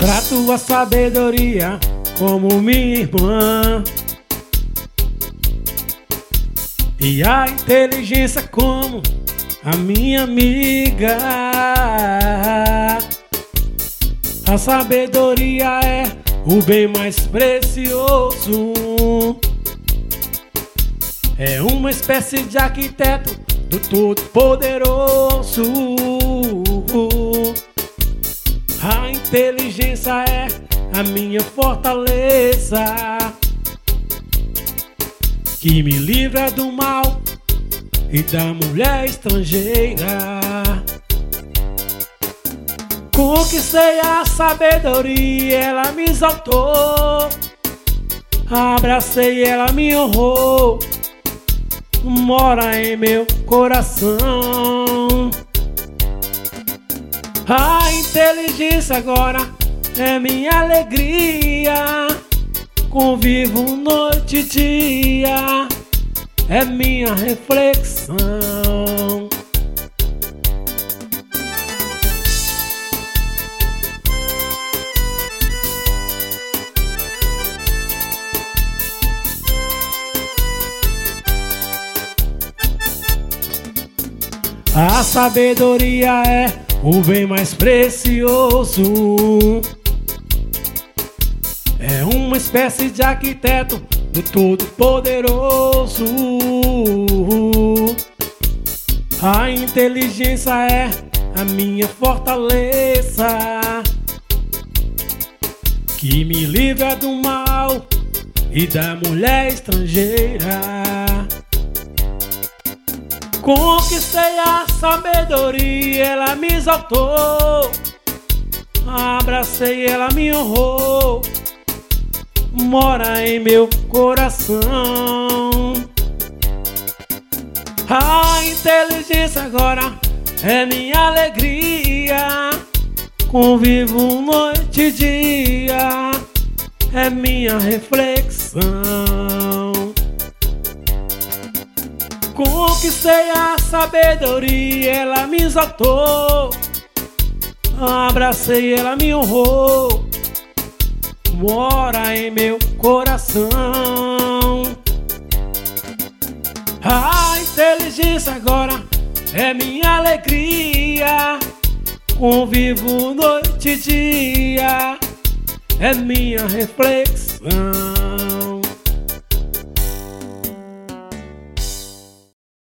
Trato a sabedoria como minha irmã e a inteligência como a minha amiga. A sabedoria é o bem mais precioso. É uma espécie de arquiteto do Todo-Poderoso. A inteligência é a minha fortaleza, que me livra do mal e da mulher estrangeira. Conquistei a sabedoria, ela me exaltou. Abracei, ela me honrou. Mora em meu coração. A inteligência agora é minha alegria. Convivo noite e dia, é minha reflexão. A sabedoria é o bem mais precioso. É uma espécie de arquiteto do Todo-Poderoso. A inteligência é a minha fortaleza, que me livra do mal e da mulher estrangeira. Conquistei a sabedoria, ela me exaltou. Abracei, ela me honrou. Mora em meu coração. A inteligência agora é minha alegria. Convivo noite e dia, é minha reflexão. Conquistei a sabedoria, ela me exaltou. Abracei, ela me honrou. Mora em meu coração. A inteligência agora é minha alegria. Convivo noite e dia, é minha reflexão.